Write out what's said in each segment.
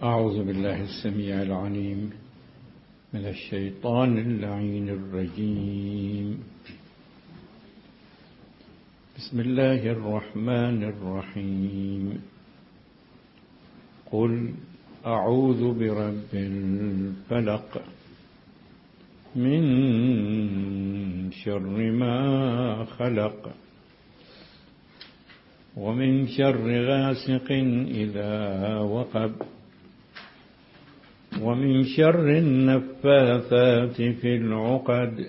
أعوذ بالله السميع العليم من الشيطان اللعين الرجيم. بسم الله الرحمن الرحيم. قل أعوذ برب الفلق من شر ما خلق ومن شر غاسق إذا وقب ومن شر النفاثات في العقد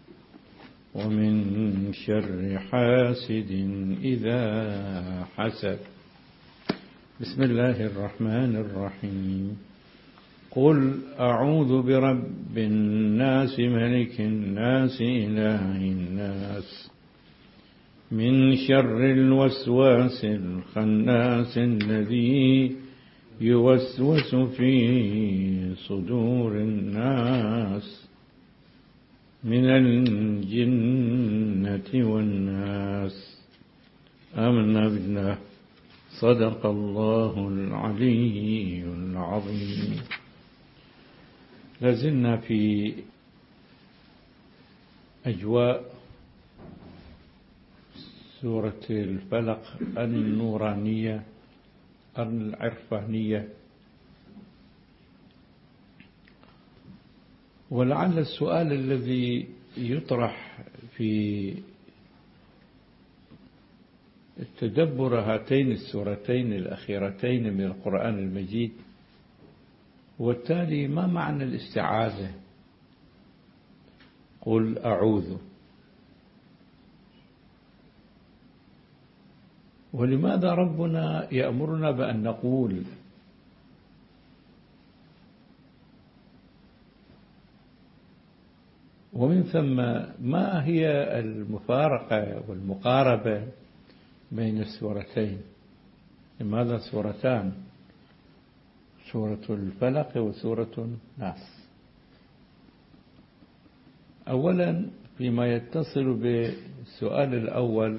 ومن شر حاسد إذا حسد. بسم الله الرحمن الرحيم. قل أعوذ برب الناس ملك الناس إله الناس من شر الوسواس الخناس الذي يوسوس في صدور الناس من الجنة والناس. آمنا بالله. صدق الله العلي العظيم. لازلنا في أجواء سورة الفلق النورانية العرفانية، ولعل السؤال الذي يطرح في تدبر هاتين السورتين الأخيرتين من القرآن المجيد والتالي: ما معنى الاستعاذة؟ قل أعوذ. ولماذا ربنا يأمرنا بأن نقول؟ ومن ثم ما هي المفارقة والمقاربة بين السورتين؟ لماذا سورتان؟ سورة الفلق وسورة الناس. أولا، فيما يتصل بالسؤال الأول،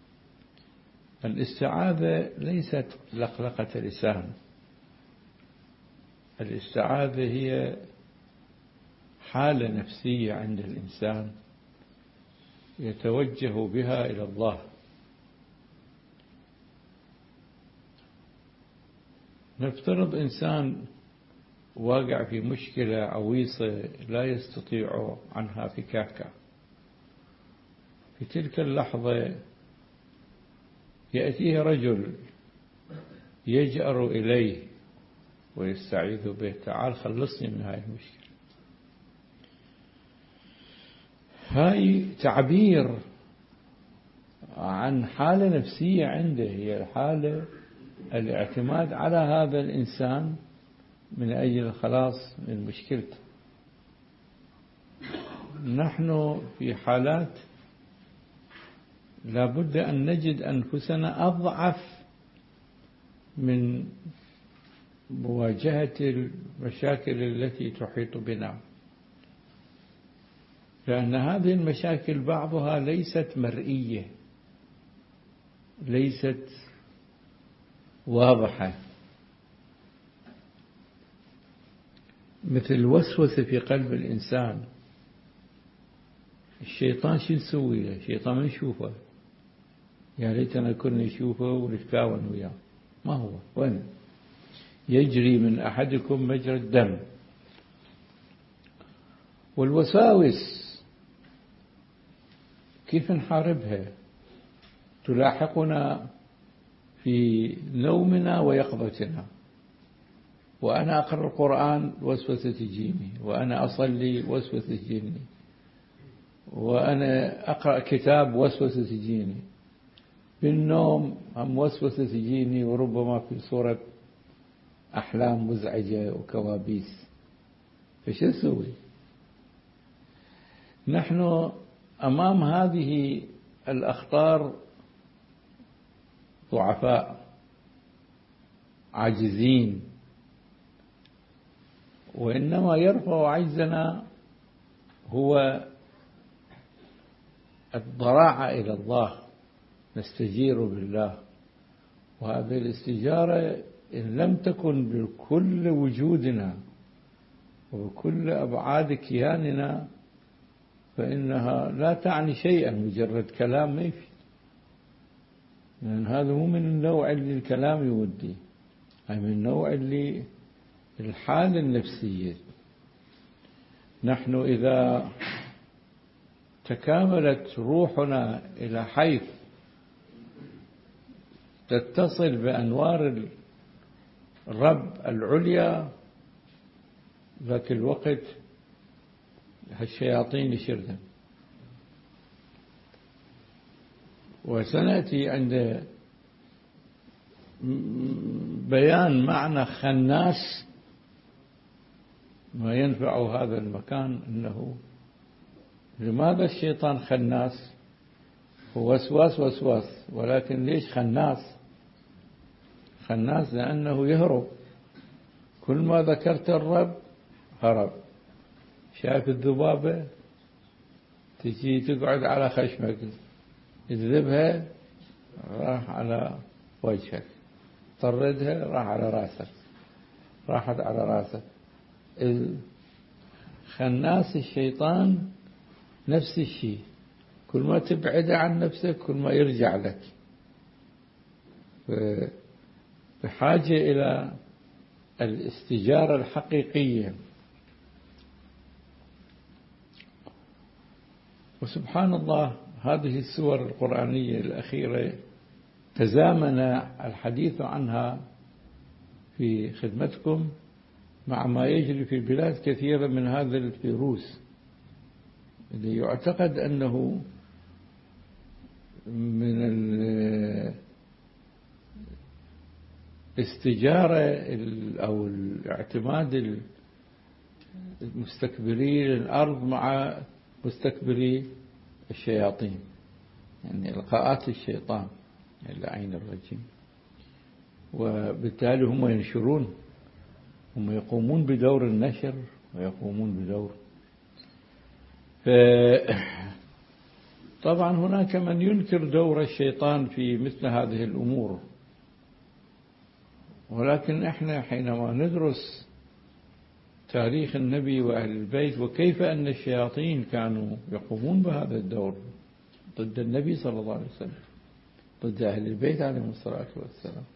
الاستعاذة ليست لقلقة لسان. الاستعاذة هي حالة نفسية عند الإنسان يتوجه بها إلى الله. نفترض إنسان واقع في مشكلة عويصة لا يستطيع عنها فكاكا. في تلك اللحظة يأتيه رجل يجأر إليه ويستعيذ به: تعال خلصني من هاي المشكلة. هاي تعبير عن حالة نفسية عنده، هي حالة الاعتماد على هذا الإنسان من أجل الخلاص من مشكلته. نحن في حالات لا بد أن نجد أنفسنا أضعف من مواجهة المشاكل التي تحيط بنا، لأن هذه المشاكل بعضها ليست مرئية، ليست واضحة، مثل الوسوسة في قلب الإنسان. الشيطان شو نسوي له؟ الشيطان ما نشوفه، يا ليتنا كنا نشوفه ونتكاون وياه. ما هو وين؟ يجري من أحدكم مجرى الدم. والوساوس كيف نحاربها؟ تلاحقنا في نومنا ويقظتنا. وأنا أقرأ القرآن وسوسة تجيني، وأنا أصلي وسوسة تجيني، وأنا أقرأ كتاب وسوسة تجيني، في النوم هم وسوسة تجيني، وربما في صورة أحلام مزعجة وكوابيس. فش نسوي؟ نحن أمام هذه الأخطار ضعفاء عاجزين، وإنما يرفع عجزنا هو الضراعة إلى الله، نستجير بالله. وهذه الاستجارة إن لم تكن بكل وجودنا وبكل أبعاد كياننا فإنها لا تعني شيئا، مجرد كلام ما يفيد، لأن هذا مو من النوع اللي الكلام يودي، أي من النوع اللي الحالة النفسية. نحن إذا تكاملت روحنا إلى حيث تتصل بأنوار الرب العليا، ذاك الوقت هالشياطين يشردن. وسنأتي عند بيان معنى خناس ما ينفع هذا المكان، أنه لماذا الشيطان خناس؟ هو وسواس، ولكن ليش خناس؟ خناس لأنه يهرب، كل ما ذكرت الرب هرب. شايف الذبابة تجي تقعد على خشمك، تذبها راح على وجهك، طردها راح على راسك، راحت على راسك. خناس الشيطان نفس الشيء، كل ما تبعد عن نفسك كل ما يرجع لك. بحاجة إلى الاستجارة الحقيقية. وسبحان الله هذه السور القرآنية الأخيرة تزامن الحديث عنها في خدمتكم مع ما يجري في بلاد كثيرة من هذا الفيروس اللي يعتقد أنه من الاستجارة أو الاعتماد المستكبرين الأرض مع مستكبري الشياطين، يعني لقاءات الشيطان اللعين الرجيم. وبالتالي هم ينشرون، هم يقومون بدور النشر ويقومون بدور. طبعا هناك من ينكر دور الشيطان في مثل هذه الأمور، ولكن احنا حينما ندرس تاريخ النبي وأهل البيت وكيف أن الشياطين كانوا يقومون بهذا الدور ضد النبي صلى الله عليه وسلم، ضد أهل البيت عليهم الصلاة والسلام،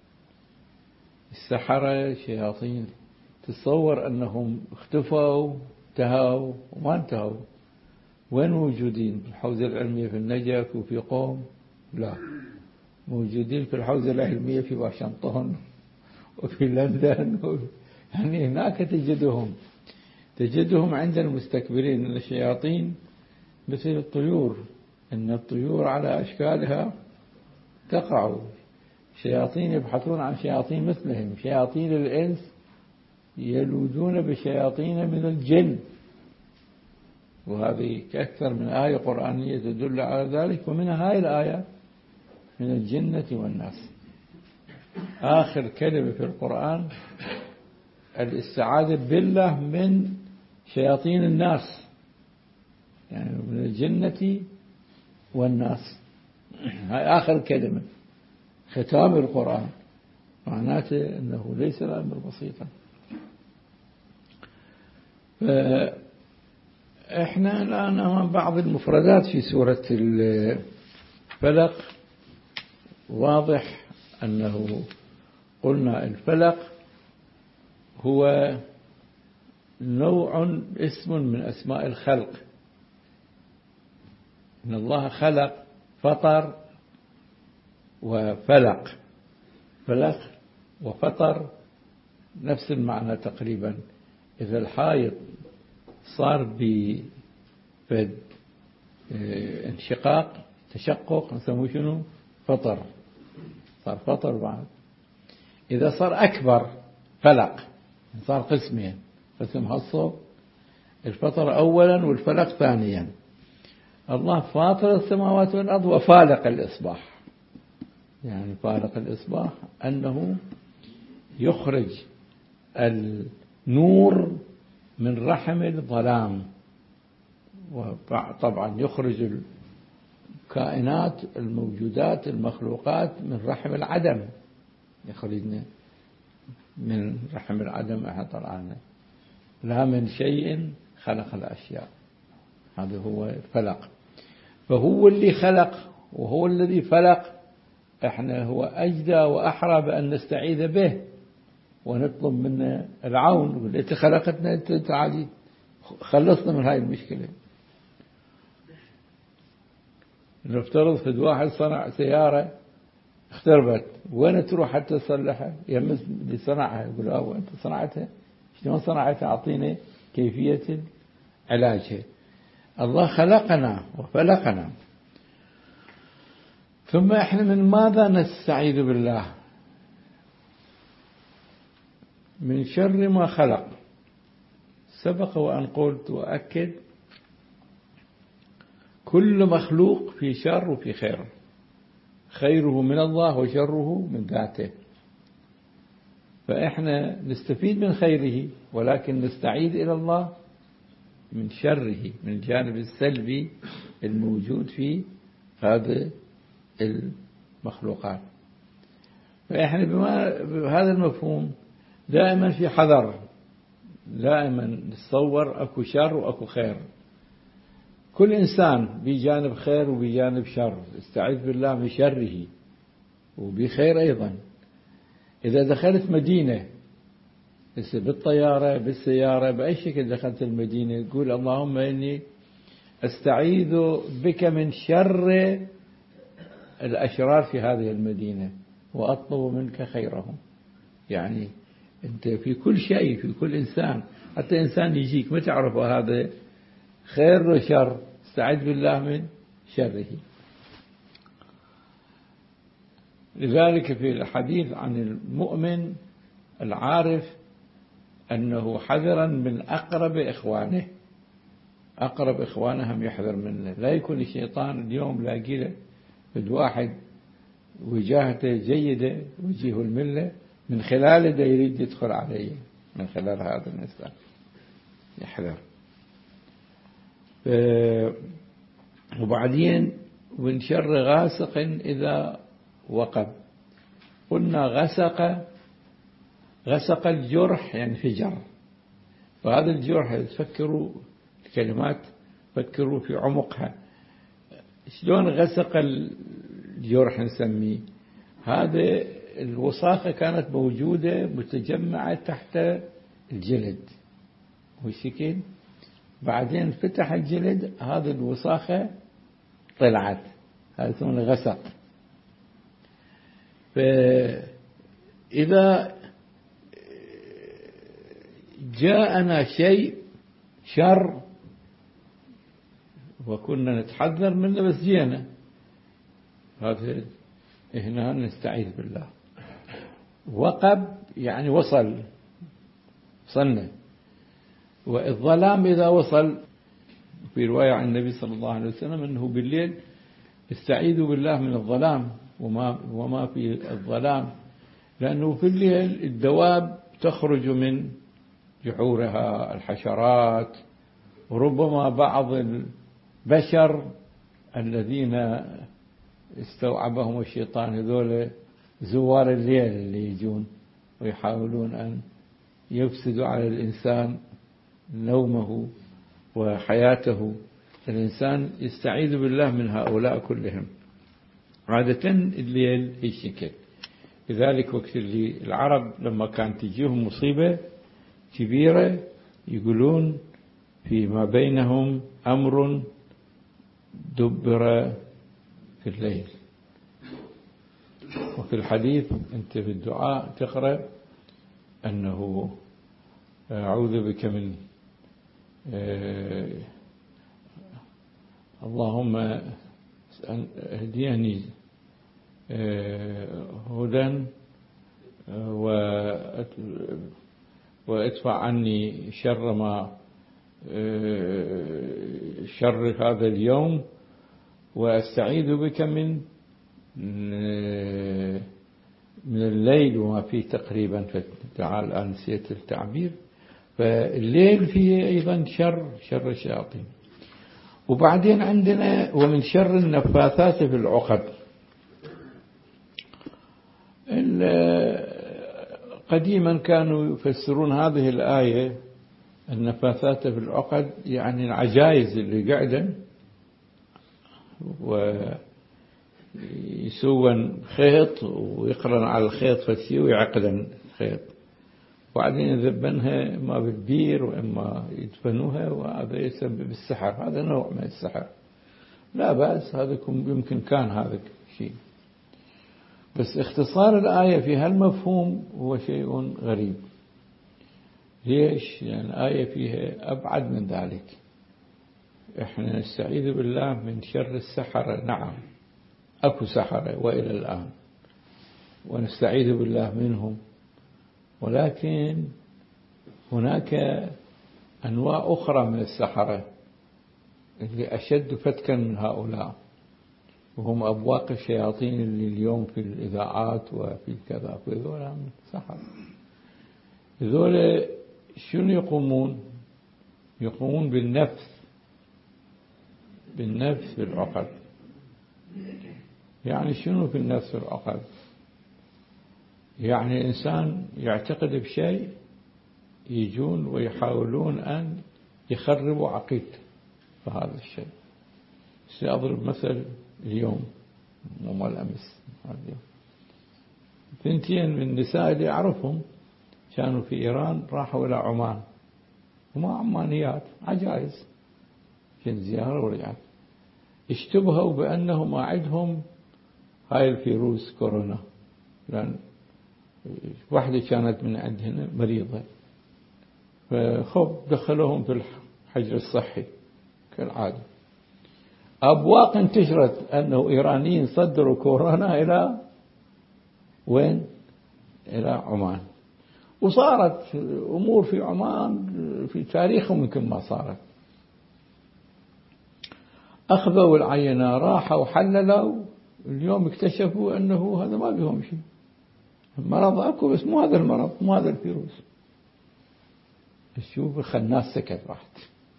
السحرة الشياطين، تصور أنهم اختفوا انتهوا وما انتهوا. وين موجودين؟ في الحوزة العلمية في النجف وفي قوم؟ لا، موجودين في الحوزة العلمية في واشنطن وفي لندن يعني هناك تجدهم عند المستكبرين. الشياطين مثل الطيور، إن الطيور على أشكالها تقع. شياطين يبحثون عن شياطين مثلهم، شياطين الإنس يلوذون بشياطين من الجن، وهذه أكثر من آية قرآنية تدل على ذلك. ومنها هاي الآية من الجنة والناس. آخر كلمة في القرآن الاستعاذة بالله من شياطين الناس، يعني من الجنة والناس. هاي آخر كلمة ختام القرآن، معناته أنه ليس الأمر بسيطا. إحنا الآن أمام بعض المفردات في سورة الفلق. واضح أنه قلنا الفلق هو نوع اسم من أسماء الخلق. إن الله خلق، فطر وفلق. فلق وفطر نفس المعنى تقريبا. إذا الحائط صار بانشقاق تشقق نسموه شنو؟ فطر، صار فطر. بعد إذا صار أكبر فلق، صار قسمين، قسم هالصوب الفطر أولا والفلق ثانيا. الله فاطر السماوات والأرض وفالق الإصباح. يعني فالق الإصباح أنه يخرج النور من رحم الظلام، وطبعا يخرج الكائنات الموجودات المخلوقات من رحم العدم، يخرجنا من رحم العدم احنا طلعنا، لا من شيء خلق الأشياء. هذا هو الفلق، فهو اللي خلق وهو الذي فلق. احنا هو أجدى وأحرى بأن نستعيذ به ونطلب منه العون، نقول انت خلقتنا، انت تعالي خلصنا من هاي المشكلة. نفترض في واحد صنع سيارة اختربت، وين تروح حتى تصلحها؟ يمس اللي صنعها يقول انت صنعتها، شلون صنعتها؟ اعطيني كيفية علاجها. الله خلقنا وفلقنا. ثم احنا من ماذا نستعيذ بالله؟ من شر ما خلق. سبق وأن قلت وأكد كل مخلوق في شر وفي خير، خيره من الله وشره من ذاته، فإحنا نستفيد من خيره ولكن نستعيذ إلى الله من شره، من الجانب السلبي الموجود في هذه المخلوقات. فإحنا بهذا المفهوم دائما في حذر، دائما نتصور أكو شر وأكو خير. كل إنسان بجانب خير وبجانب شر، استعيذ بالله من شره وبخير أيضا. إذا دخلت مدينة بالطيارة بالسيارة بأي شكل دخلت المدينة، قول اللهم إني أستعيذ بك من شر الأشرار في هذه المدينة وأطلب منك خيرهم. يعني أنت في كل شيء، في كل إنسان، حتى إنسان يجيك ما تعرف هذا خير وشر، استعذ بالله من شره. لذلك في الحديث عن المؤمن العارف أنه حذرا من أقرب إخوانه، أقرب إخوانه هم يحذر منه. لا يكون الشيطان اليوم لاقي له واحد وجاهته جيدة وجيه الملة، من خلاله ده يريد يدخل عليه، من خلال هذا الإنسان يحذر. وبعدين من شر غاسق إذا وقب. قلنا غسق الجرح يعني فجر، فهذا الجرح تفكروا الكلمات، فكروا في عمقها. شلون غسق الجرح نسميه؟ هذا الوساخة كانت موجودة متجمعة تحت الجلد والشكل، بعدين فتح الجلد هذه الوساخة طلعت، هذا يسمونه غسق. فإذا جاءنا شيء شر وكنا نتحذر منه بس جينا، هذا هنا نستعيذ بالله. وقب يعني وصلنا. والظلام إذا وصل، في رواية عن النبي صلى الله عليه وسلم أنه بالليل استعيذوا بالله من الظلام وما في الظلام، لأنه في الليل الدواب تخرج من جحورها، الحشرات، وربما بعض البشر الذين استوعبهم الشيطان، هذول زوار الليل اللي يجون ويحاولون أن يفسدوا على الإنسان نومه وحياته. الإنسان يستعيذ بالله من هؤلاء كلهم. عادة الليل الشكل. لذلك وقت اللي العرب لما كانت تجيهم مصيبة كبيرة يقولون فيما بينهم أمر دبر في الليل. وفي الحديث أنت في الدعاء تقرأ أنه أعوذ بك من اللهم اهديني هدى وادفع عني شر ما شر هذا اليوم، واستعيذ بك من الليل وما فيه تقريبا. فتعال الآن نسيت التعبير. فالليل فيه أيضا شر الشياطين. وبعدين عندنا ومن شر النفاثات في العقد. قديما كانوا يفسرون هذه الآية النفاثات في العقد يعني العجائز اللي قاعدة ويسوون خيط ويقرن على الخيط فتي ويعقدن خيط وبعدين يذبنها إما بالبير وإما يدفنوها وهذا يسبب السحر. هذا نوع من السحر لا بأس، هذا يمكن كان هذا شيء، بس اختصار الآية في هالمفهوم هو شيء غريب. ليش؟ لأن الآية فيها أبعد من ذلك. إحنا نستعيذ بالله من شر السحرة، نعم أكو سحرة وإلى الآن ونستعيذ بالله منهم، ولكن هناك أنواع أخرى من السحرة اللي أشد فتكا من هؤلاء، وهم أبواق الشياطين اللي اليوم في الإذاعات وفي كذا، وذول من سحر. ذول شنو يقومون؟ يقومون بالنفس في العقد. يعني شنو في النفس في العقد؟ يعني إنسان يعتقد بشيء يجون ويحاولون أن يخربوا عقيدته فهذا الشيء. سأضرب مثل اليوم مو الأمس، ثنتين من النساء اللي أعرفهم كانوا في إيران راحوا إلى عمان، هما عمانيات عجائز، كان زيارة ورجعت، اشتبهوا بأنهم عندهم هاي الفيروس كورونا، لأن واحدة كانت من عندنا مريضة، فخب دخلوهم في الحجر الصحي كالعادة. أبواق انتشرت أنه إيرانيين صدروا كورونا إلى وين؟ إلى عمان، وصارت أمور في عمان في تاريخهم يمكن ما صارت. أخذوا العينة راحوا وحللوا، اليوم اكتشفوا أنه هذا ما بيهم شيء، المرض أكو بس مو هذا المرض، مو هذا الفيروس. شوف الخناس سكت واحد.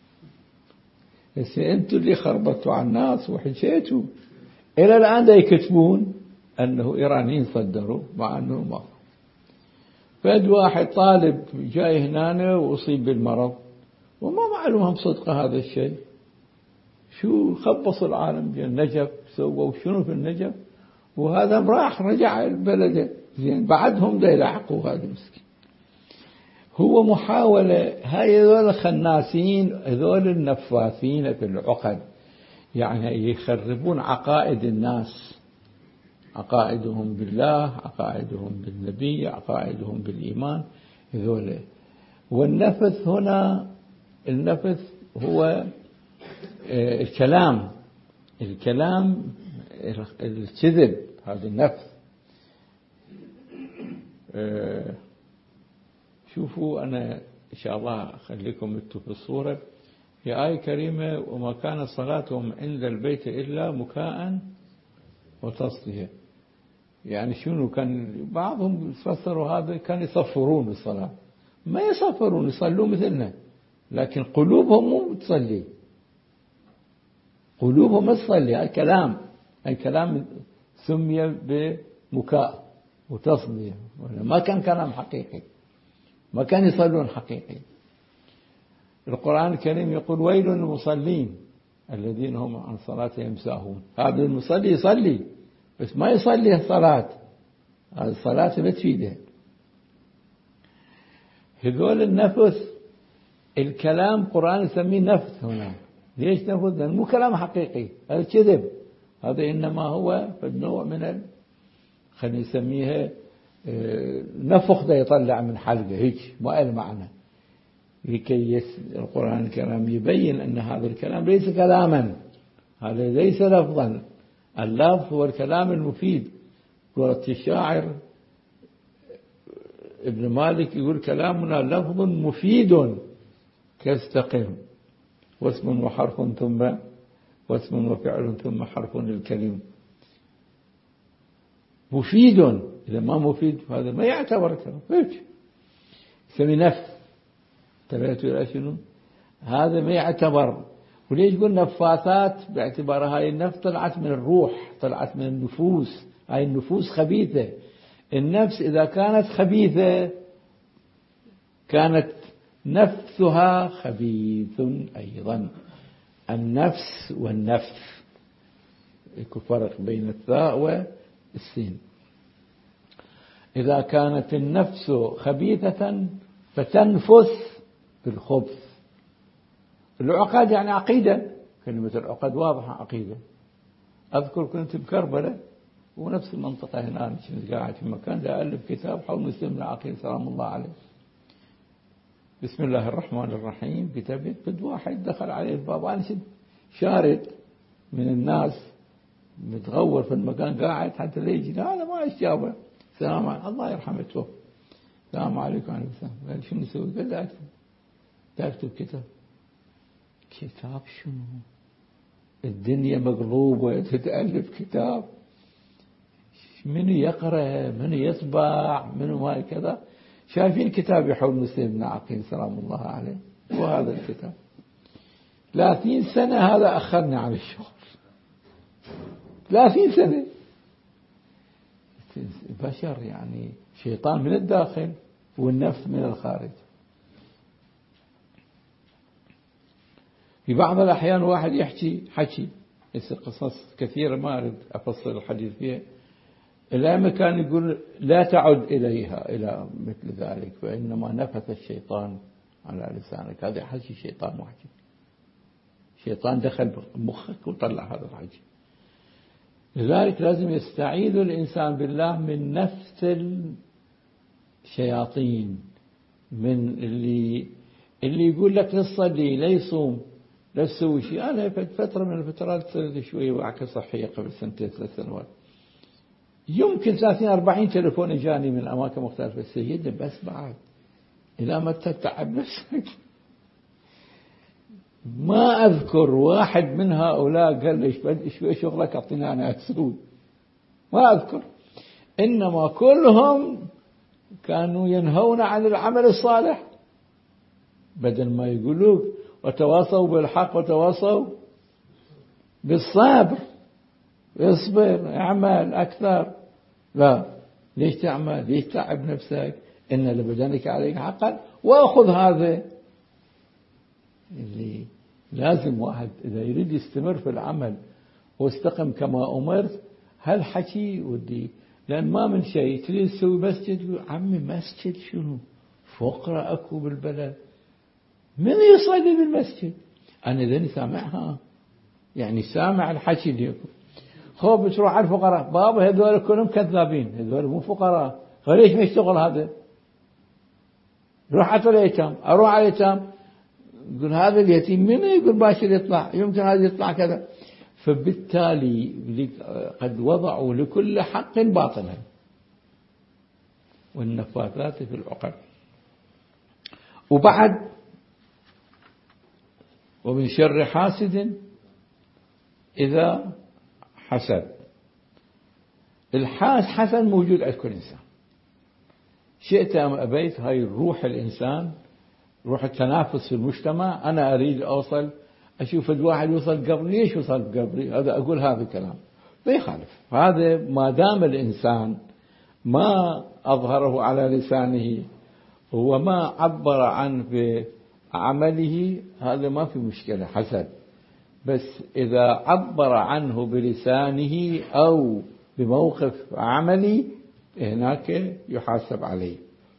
بس أنتوا اللي خربطوا على الناس وحكيتوا، إلى الآن دا يكتبون أنه إيرانيين صدروا مع أنه ما. فد واحد طالب جاي هنا وأصيب بالمرض وما معلومهم صدق هذا الشيء، شو خبصوا العالم بالنجف، سووا شنو في النجف، وهذا راح رجع البلد زين، بعدهم دا يلحقوا هذا المسكين. هو محاولة، هاي هذول الخناسين، هذول النفاثين في العقد، يعني يخربون عقائد الناس، عقائدهم بالله، عقائدهم بالنبي، عقائدهم بالإيمان هذول. والنفث هنا، النفث هو الكلام الكذب، هذا النفث. شوفوا أنا إن شاء الله أخليكم انتم في الصورة في آية كريمة: وما كان صلاتهم عند البيت إلا مكاء وتصدية. يعني شنو كان بعضهم يفسروا هذا كان يصفرون الصلاة، ما يصفرون، يصلوا مثلنا، لكن قلوبهم مو تصلي، قلوبهم ما تصلي. الكلام سمي بمكاء وتصدية، ما كان كلام حقيقي، ما كان يصلون حقيقي. القرآن الكريم يقول: ويل للمصلين الذين هم عن صلاتهم ساهون. هذا المصلي يصلي بس ما يصلي الصلاة، هذه الصلاة ما تفيده. هذول النفث، الكلام القرآن يسميه نفث هنا. ليش نفث؟ لأنه مو كلام حقيقي، هذا كذب، هذا إنما هو نوع من خلينا نسميها نفخ ده يطلع من حلقه هيك، ما له معنى. لكي القرآن الكريم يبين أن هذا الكلام ليس كلاما، هذا ليس لفظا. اللفظ هو الكلام المفيد. قلت الشاعر ابن مالك يقول: كلامنا لفظ مفيد كاستقم، واسم وحرف ثم واسم وفعل ثم حرف للكلم. مفيد، إذا ما مفيد هذا ما يعتبر كلام، هيك يسمي نفث. تبعتوا إلى شنو؟ هذا ما يعتبر. وليش يقول نفاثات؟ باعتبار هاي النفث طلعت من الروح، طلعت من النفوس، هاي النفوس خبيثة. النفس إذا كانت خبيثة كانت نفسها خبيث أيضا. النفس والنفس يكون فرق بين الثاء والسين. إذا كانت النفس خبيثة فتنفث بالخبث. العقد يعني عقيدة، كلمة العقد واضحة عقيدة. أذكر كنت بكربلاء ونفس المنطقة هنا، كنت قاعد في مكان دا ألف كتاب حول مسلم العقيل سلام الله عليه. بسم الله الرحمن الرحيم، كتاب بد واحد دخل عليه الباب، أنا شارد من الناس متغور في المكان قاعد حتى لا يجي، أنا ما أجابه. السلام عليكم، الله يرحمه توفى. السلام عليكم وعليكم السلام. قال شنو نسوي؟ قال لا أكتب كتاب. كتاب شنو؟ الدنيا مقلوبة تتألف كتاب، منو يقرأ منو يطبع منو ما كذا. شايفين كتاب يحول مسلم بن عقيل سلام الله عليه، وهذا الكتاب 30 سنة هذا أخرني عن الشغل. 30 سنة. بشر يعني شيطان من الداخل والنفس من الخارج. في بعض الأحيان واحد يحكي حكي يصير قصص كثيرة ما أريد أفصل الحديث فيها، الأئمة كان يقول لا تعد إليها إلى مثل ذلك، فإنما نفث الشيطان على لسانك. هذا حكي شيطان وحكي، شيطان دخل مخك وطلع هذا الحكي. لذلك لازم يستعيذ الإنسان بالله من نفث الشياطين، من اللي يقول لك لا تصلي لا يصوم لا تسوي شيء. أنا فترة من الفترات صرت شوية وعكة صحية قبل 2-3 سنوات، يمكن 30-40 تليفون اجاني من أماكن مختلفة. سيدنا بس بعد إلى ما تتعب نفسك. ما أذكر واحد من هؤلاء قال لي شوي شغلك أعطينا أنا أسوي، ما أذكر. إنما كلهم كانوا ينهون عن العمل الصالح، بدل ما يقولوك وتواصوا بالحق وتواصوا بالصبر. اصبر اعمل أكثر. لا، ليش تعمل؟ ليش تعب نفسك؟ إن لبدنك عليك حقا. وأخذ هذا اللي لازم واحد إذا يريد يستمر في العمل واستقم كما أمرت. هالحكي ودي لأن ما من شيء تريد تسوي مسجد، يقول عمي مسجد شنو؟ فقرة أكو بالبلد، من يصلي بالمسجد؟ أنا ذني سامعها، يعني سامع الحكي اللي يقول. خوف تروح على الفقراء، بابا هذول كلهم كذابين، هذول مو فقراء، فليش ما يشتغل هذا؟ روح على اليتام، أروح على اليتام يقول هذا اليتيم من يقول باشر يطلع، يمكن هذا يطلع كذا. فبالتالي قد وضعوا لكل حق باطلا، والنفاثات في العقد. وبعد ومن شر حاسد إذا حسد. الحسد موجود عند كل إنسان، شئت أم أبيت. هاي الروح الإنسان، روح التنافس في المجتمع. أنا أريد أوصل، أشوف واحد يوصل قبلي، ليش يوصل قبلي؟ هذا أقول هذا الكلام ما يخالف. هذا ما دام الإنسان ما أظهره على لسانه وما عبر عنه بعمله، هذا ما في مشكلة حسد. بس إذا عبر عنه بلسانه أو بموقف عملي هناك يحاسب عليه.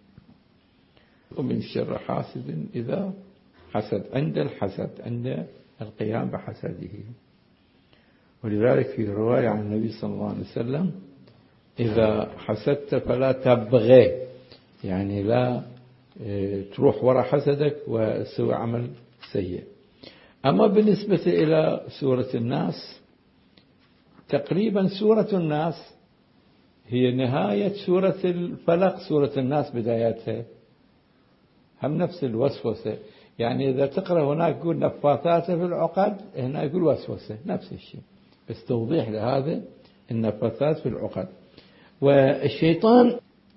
ومن شر حاسد إذا حسد، عند الحسد، عند القيام بحسده. ولذلك في رواية عن النبي صلى الله عليه وسلم إذا حسدت فلا تبغي، يعني لا تروح وراء حسدك وتسوي عمل سيء. أما بالنسبة إلى سورة الناس، تقريبا سورة الناس هي نهاية سورة الفلق. سورة الناس بداياتها هم نفس الوسوسة، يعني إذا تقرأ هناك يقول نفاثات في العقد، هنا يقول وسوسة، نفس الشيء، بس توضيح لهذا النفاثات في العقد. والشيطان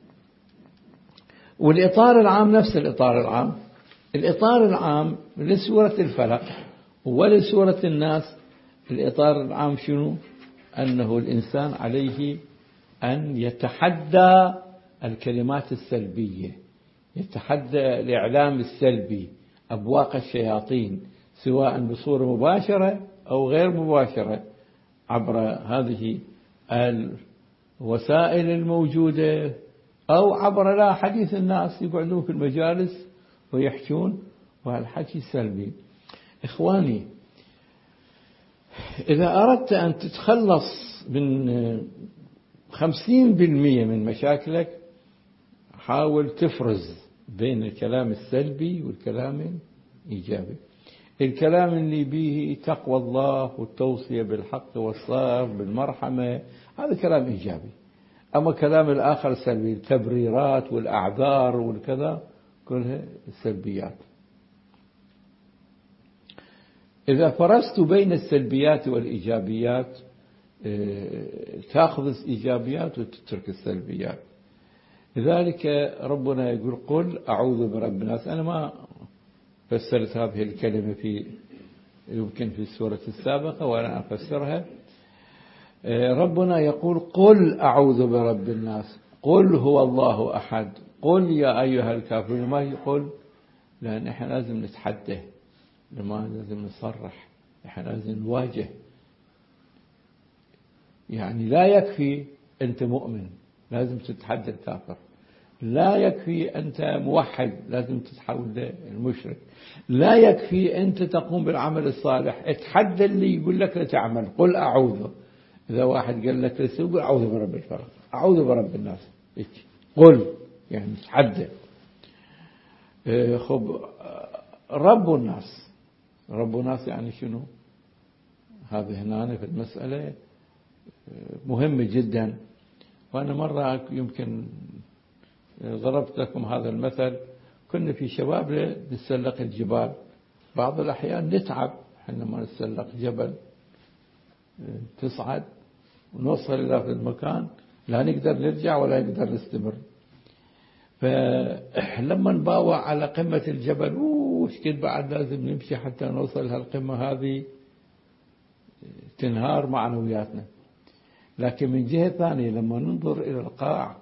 والإطار العام نفس الإطار العام. الإطار العام لسورة الفلق ولسورة الناس، الإطار العام شنو؟ أنه الإنسان عليه أن يتحدى الكلمات السلبية، يتحدى الإعلام السلبي، أبواق الشياطين، سواء بصورة مباشرة أو غير مباشرة عبر هذه الوسائل الموجودة، أو عبر حديث الناس يقعدون في المجالس ويحكون، وهالحكي سلبي. إخواني، إذا أردت أن تتخلص من 50% من مشاكلك، حاول تفرز بين الكلام السلبي والكلام الإيجابي. الكلام اللي به تقوى الله والتوصية بالحق والصبر بالمرحمة، هذا كلام إيجابي. أما كلام الآخر سلبي، التبريرات والأعذار والكذا، كلها سلبيات. إذا فرزت بين السلبيات والإيجابيات، تأخذ الإيجابيات وتترك السلبيات. لذلك ربنا يقول قل أعوذ برب الناس. أنا ما فسرت هذه الكلمة يمكن في السورة السابقة وأنا أفسرها. ربنا يقول قل أعوذ برب الناس، قل هو الله أحد، قل يا أيها الكافرون. ما يقول، لأن إحنا لازم نتحدى، لما لازم نصرح، إحنا لازم نواجه. يعني لا يكفي أنت مؤمن، لازم تتحدى الكافر. لا يكفي أنت موحد، لازم تتحول المشرك. لا يكفي أنت تقوم بالعمل الصالح، اتحدى اللي يقول لك لا تعمل. قل أعوذ. إذا واحد قال لك قل أعوذ برب الفلق، أعوذ برب الناس، قل يعني تحدى. خب رب الناس، رب الناس يعني شنو؟ هذا هنا في المسألة مهم جدا. وأنا مرة يمكن ضربت لكم هذا المثل. كنا في شباب نتسلق الجبال، بعض الأحيان نتعب حينما نتسلق جبل، تصعد ونوصل إلى في المكان لا نقدر نرجع ولا نقدر نستمر. فلما نباوع على قمة الجبل، وش كد بعد لازم نمشي حتى نوصل هالقمة هذه، تنهار معنوياتنا. لكن من جهة ثانية لما ننظر إلى القاع،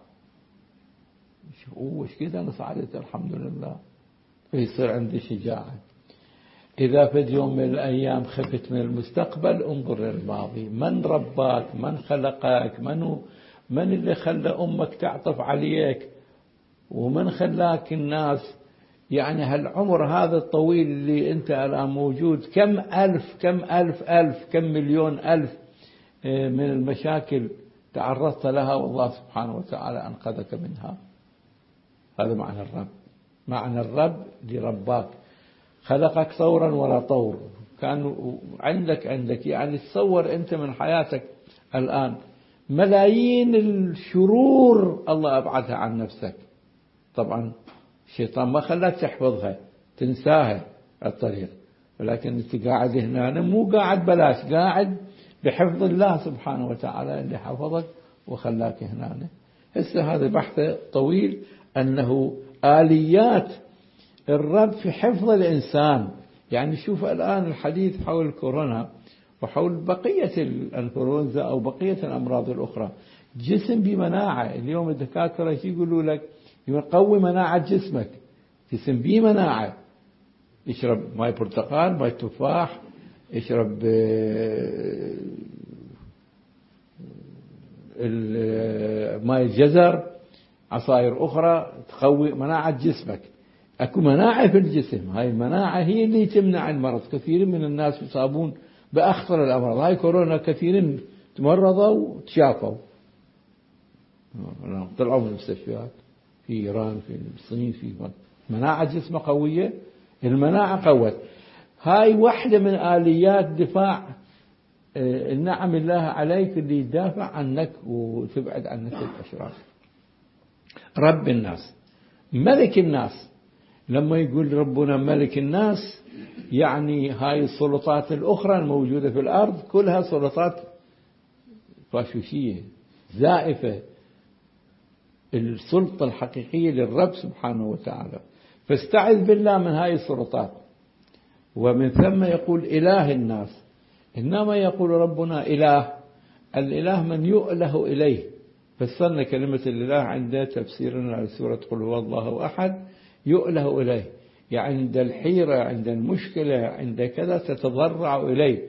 وش كده أنا صعدت الحمد لله، فيصير عندي شجاعة. إذا في يوم من الأيام خفت من المستقبل، انظر للماضي. من رباك؟ من خلقك؟ من اللي خلى أمك تعطف عليك؟ ومن خلاك الناس؟ يعني هالعمر هذا الطويل اللي أنت الآن موجود، كم ألف كم مليون ألف من المشاكل تعرضت لها، والله سبحانه وتعالى أنقذك منها. هذا معنى الرب. معنى الرب لرباك، خلقك طورا ولا طور، كان عندك يعني تصور أنت من حياتك الآن ملايين الشرور الله أبعدها عن نفسك. طبعا الشيطان ما خلاك تحفظها، تنساها الطريق، ولكن أنت قاعد هنا، مو قاعد بلاش، قاعد بحفظ الله سبحانه وتعالى اللي حفظك وخلاك هنا. هسه هذا بحث طويل، أنه آليات الرب في حفظ الإنسان. يعني شوف الآن الحديث حول الكورونا وحول بقية الإنفلونزا أو بقية الأمراض الأخرى، جسم بمناعة. اليوم الدكاترة يقولوا لك يقوي مناعة جسمك، جسم بمناعة. اشرب ماء برتقال، ماء تفاح، اشرب ماء الجزر، عصائر أخرى تقوي مناعة جسمك. أكو مناعة في الجسم، هاي المناعة هي اللي تمنع المرض. كثير من الناس يصابون بأخطر الأمراض. هاي كورونا كثيرين تمرضوا وتشافوا، طلعوا من المستشفيات في إيران، في الصين، في مناعة جسمه قوية. المناعة قوت. هاي واحدة من آليات دفاع النعم الله عليك، اللي يدافع عنك وتبعد عنك الأشرار. رب الناس، ملك الناس. لما يقول ربنا ملك الناس، يعني هاي السلطات الأخرى الموجودة في الأرض كلها سلطات فاشوشية زائفة. السلطة الحقيقية للرب سبحانه وتعالى. فاستعذ بالله من هاي السلطات. ومن ثم يقول إله الناس. إنما يقول ربنا إله، الإله من يؤله إليه، فسرنا كلمة الإله عند تفسيرنا لسورة قل هو الله أحد يؤله إليه، يعني عند الحيرة، عند المشكلة، عند كذا تتضرع إليه.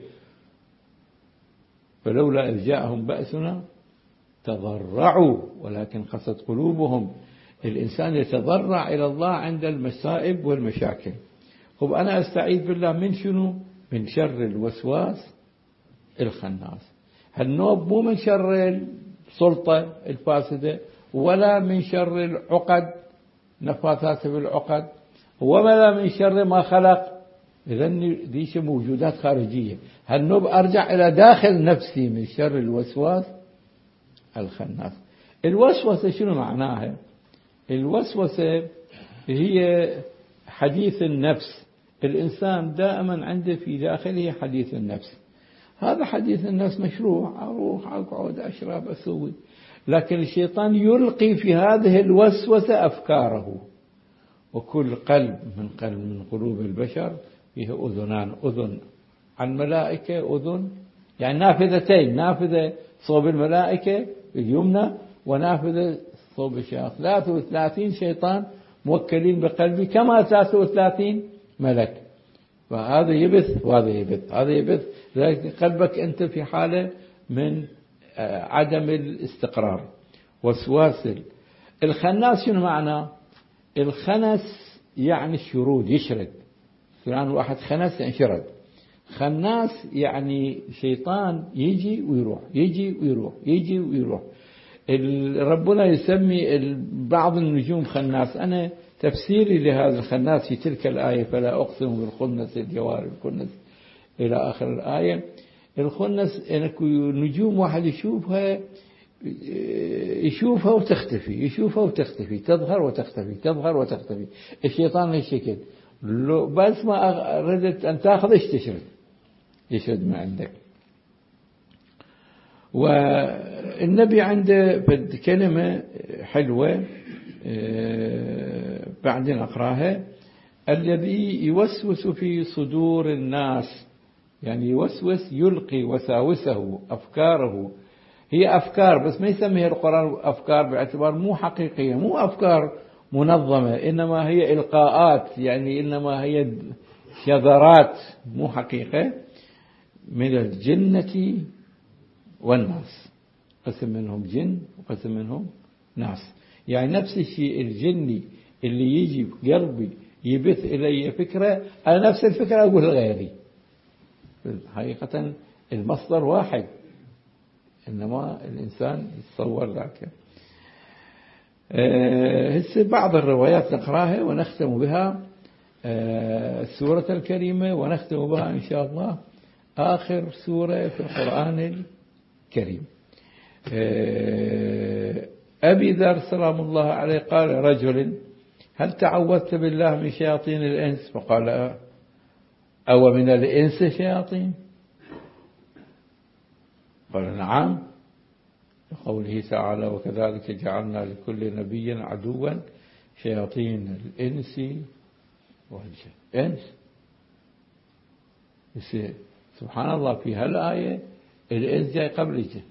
فلولا إذ جاءهم بأسنا تضرعوا ولكن قست قلوبهم. الإنسان يتضرع إلى الله عند المصائب والمشاكل. طب أنا أستعيذ بالله من شنو؟ من شر الوسواس الخناس. هالنوب مو من شر السلطة الفاسدة، ولا من شر العقد، نفاثات في العقد، ولا من شر ما خلق. إذن ديش موجودات خارجية. هالنوب أرجع إلى داخل نفسي من شر الوسواس الخناس. الوسوسة شنو معناها؟ الوسوسة هي حديث النفس. الإنسان دائما عنده في داخله حديث النفس. هذا حديث النفس مشروع، أروح أقعد أشرب أسوي، لكن الشيطان يلقي في هذه الوسوسة أفكاره. وكل قلب من قلوب البشر فيه أذنان، أذن عن ملائكة، أذن يعني نافذتين، نافذة صوب الملائكة اليمنى ونافذة صوب الشياطين. 33 شيطان موكلين بقلبي كما 33 ملك. فهذا يبث وهذا يبث، هذا يبث، لذلك قلبك أنت في حالة من عدم الاستقرار. وسواس الخناس شنو معنى؟ الخنس يعني الشرود، يشرد. فلان واحد خنس يعني شرد. خناس يعني شيطان يجي ويروح، يجي ويروح، يجي ويروح. ربنا يسمي بعض النجوم خناس. أنا تفسيري لهذا الخناس في تلك الآية فلا أقسم بالخنس الجوار الكنس إلى آخر الآية. الخنس إنك نجوم واحد يشوفها وتختفي، يشوفها وتختفي، تظهر وتختفي، تظهر وتختفي. الشيطان هالشكل، بس ما ردت أن تأخذ إيش تشرد، يشرد ما عندك. والنبي عنده كلمة حلوة بعدين أقراها: الذي يوسوس في صدور الناس، يعني يوسوس، يلقي وساوسه، أفكاره. هي أفكار بس ما يسميها القرآن أفكار باعتبار مو حقيقية، مو أفكار منظمة، إنما هي إلقاءات، يعني إنما هي شذرات مو حقيقة، من الجنة والناس. قسم منهم جن وقسم منهم ناس. يعني نفس الشيء الجني اللي يجي بقلبي يبث إلي فكرة، أنا نفس الفكرة أقول لغيري. حقيقة المصدر واحد، إنما الإنسان يتصور ذاك. هسه بعض الروايات نقراها ونختم بها السورة الكريمة، ونختم بها إن شاء الله آخر سورة في القرآن الكريم. أبي ذر سلام الله عليه قال رجل: هل تعوذت بالله من شياطين الإنس؟ فقال: أو من الإنس شياطين؟ قال: نعم. قوله تعالى: وكذلك جعلنا لكل نبي عدوا شياطين الإنس والجن. إنس، سبحان الله، في هالآية الإنس جاي قبل الجن.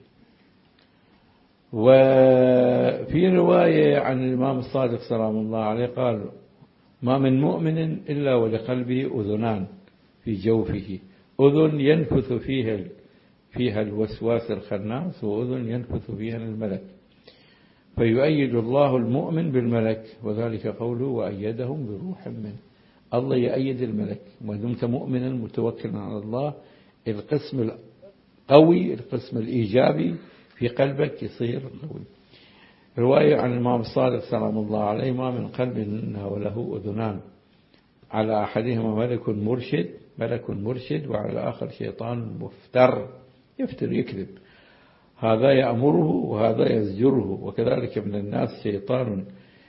وفي رواية عن الإمام الصادق سلام الله عليه قال: ما من مؤمن إلا ولقلبه أذنان في جوفه، أذن ينفث فيها الوسواس الخناس، وأذن ينفث فيها الملك، فيؤيد الله المؤمن بالملك، وذلك قوله: وأيدهم بروح منه. الله يأيد الملك ما دمت مؤمنا متوكلا على الله. القسم القوي، القسم الإيجابي في قلبك يصير قوي. رواية عن الإمام الصادق سلام الله عليه: ما من قلب وله أذنان، على أحدهما ملك مرشد وعلى الآخر شيطان مفتر يفتر يكذب، هذا يأمره وهذا يزجره. وكذلك من الناس شيطان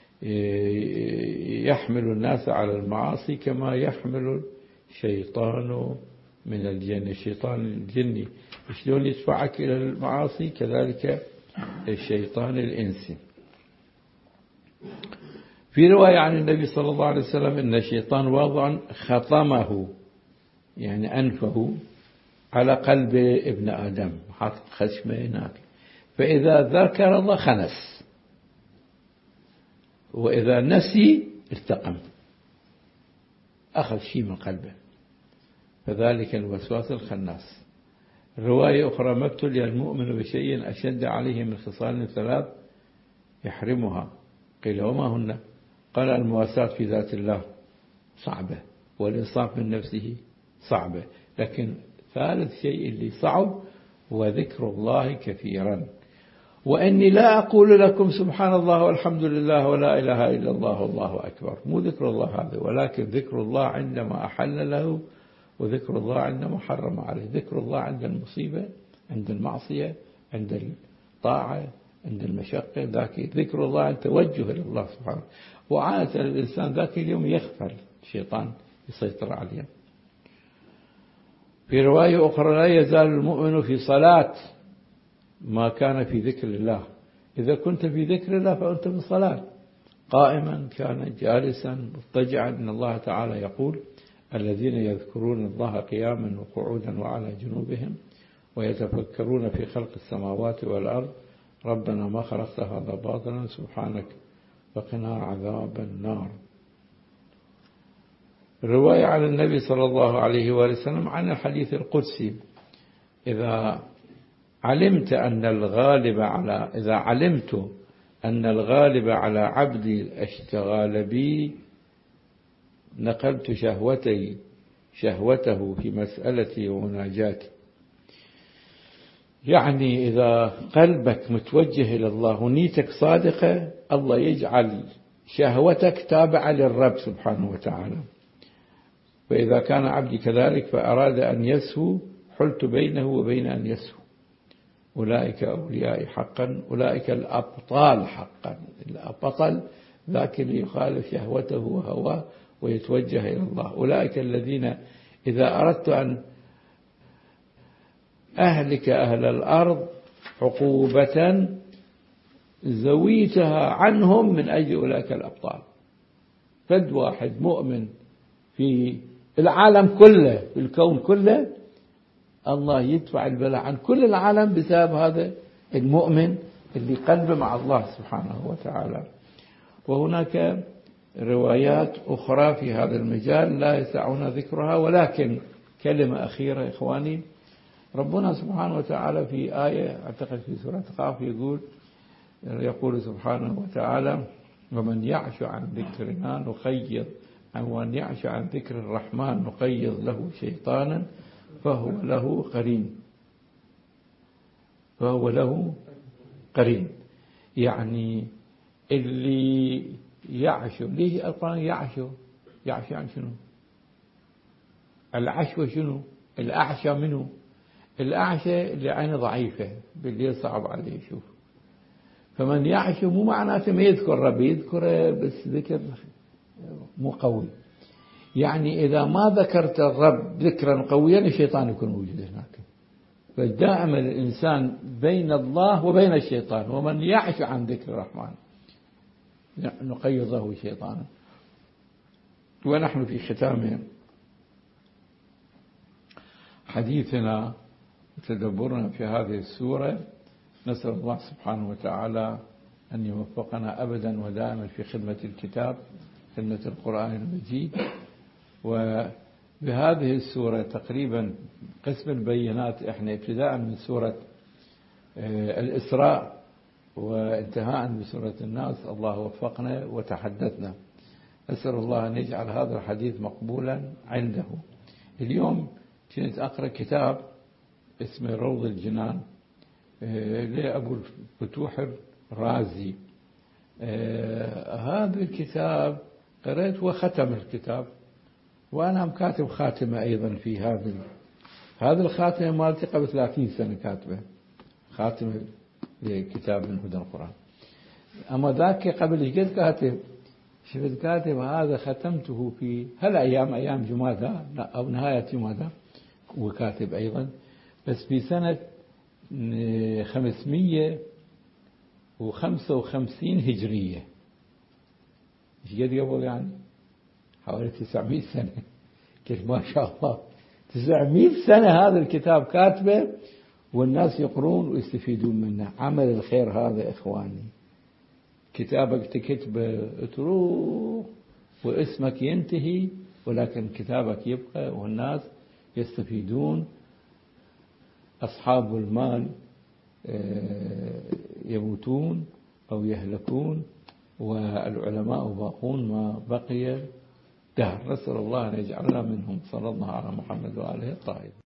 يحمل الناس على المعاصي كما يحمل الشيطان من الجن. الشيطان الجني شلون يدفعك إلى المعاصي، كذلك الشيطان الإنسي. في رواية عن النبي صلى الله عليه وسلم إن الشيطان وضع خطمه، يعني أنفه، على قلب ابن آدم، حط خشمه هناك، فإذا ذكر الله خنس، وإذا نسي التقم، أخذ شيء من قلبه، فذلك الوسواس الخناس. رواية أخرى: ما ابتلي المؤمن بشيء أشد عليه من خصال 3 يحرمها. قيل: وما هن؟ قال: المواساة في ذات الله صعبة، والإنصاف من نفسه صعبة، لكن ثالث شيء اللي صعب هو ذكر الله كثيرا. وإني لا أقول لكم سبحان الله والحمد لله ولا إله إلا الله والله أكبر، مو ذكر الله هذا، ولكن ذكر الله عندما أحل له، وذكر الله عندما حرم عليه. ذكر الله عند المصيبة، عند المعصية، عند الطاعة، عند المشقة، ذاك ذكر الله عند توجه إلى الله سبحانه. وعادة الإنسان ذاك اليوم يغفل، الشيطان يسيطر عليه. في رواية أخرى: لا يزال المؤمن في صلاة ما كان في ذكر الله. إذا كنت في ذكر الله فأنت في صلاة، قائما كان، جالسا، مضطجعا. إن الله تعالى يقول: الذين يذكرون الله قياما وقعودا وعلى جنوبهم ويتفكرون في خلق السماوات والأرض ربنا ما خلقت هذا باطلا سبحانك فقنا عذاب النار. الرواية عن النبي صلى الله عليه وآله وسلم عن الحديث القدسي: إذا علمت أن الغالب على عبدي الاشتغال بي نقلت شهوته في مسألتي ومناجاتي. يعني إذا قلبك متوجه إلى الله ونيتك صادقة، الله يجعل شهوتك تابعة للرب سبحانه وتعالى. فإذا كان عبدي كذلك فأراد أن يسهو حلت بينه وبين أن يسهو. أولئك أولياء حقا، أولئك الأبطال حقا. الأبطل ذاك اللي يخالف شهوته وهواه ويتوجه إلى الله. أولئك الذين إذا أردت أن أهلك أهل الأرض عقوبة زويتها عنهم من أجل أولئك الأبطال. فد واحد مؤمن في العالم كله، في الكون كله، الله يدفع البلاء عن كل العالم بسبب هذا المؤمن اللي قلبه مع الله سبحانه وتعالى. وهناك روايات أخرى في هذا المجال لا يسعنا ذكرها، ولكن كلمة أخيرة إخواني. ربنا سبحانه وتعالى في آية أعتقد في سورة قاف يقول سبحانه وتعالى: ومن يعش عن ذكرنا نقيض، ومن يعش عن ذكر الرحمن نقيض له شيطانا فهو له قرين. يعني اللي يعشو، ليه القرآن يعشو عن شنو؟ العشوة شنو؟ الأعشى منه؟ الأعشى اللي عينه ضعيفة بالليل صعب عليه يشوف. فمن يعشو مو معناته ما يذكر رب، يذكره بس ذكر مو قوي. يعني إذا ما ذكرت الرب ذكرا قويا الشيطان يكون موجود هناك. فدائما الإنسان بين الله وبين الشيطان. ومن يعش عن ذكر الرحمن نقيض له شيطانا. ونحن في ختام حديثنا وتدبرنا في هذه السورة نسأل الله سبحانه وتعالى أن يوفقنا أبدا ودائما في خدمة الكتاب، خدمة القرآن المجيد. وبهذه السورة تقريبا قسم البينات احنا ابتداء من سورة الإسراء وانتهاء بسورة الناس الله وفقنا وتحدثنا. أسأل الله أن يجعل هذا الحديث مقبولا عنده. اليوم كنت أقرأ كتاب اسمه روض الجنان لأبو الفتوح الرازي. هذا الكتاب قرأت وختم الكتاب، وأنا كاتب خاتمة أيضا في هذا الخاتمة مالتي قبل 30 سنة كاتبة خاتمة لكتاب من هدى القرآن. أما ذاك قبل ايش قد كاتب، شفت كاتب هذا ختمته في أيام جمادى أو نهاية جمادى، وكاتب أيضا بس في سنة 555 هجرية. ايش قد قبل يعني حوالي 900 سنة. كيف ما شاء الله 900 سنة هذا الكتاب كاتبه، والناس يقرون ويستفيدون منه. عمل الخير هذا إخواني، كتابك تكتبه تروح واسمك ينتهي، ولكن كتابك يبقى والناس يستفيدون. أصحاب المال يموتون أو يهلكون، والعلماء باقون ما بقي دهر. نسأل الله أن يجعلنا منهم. صلى الله على محمد وآله الطاهرين.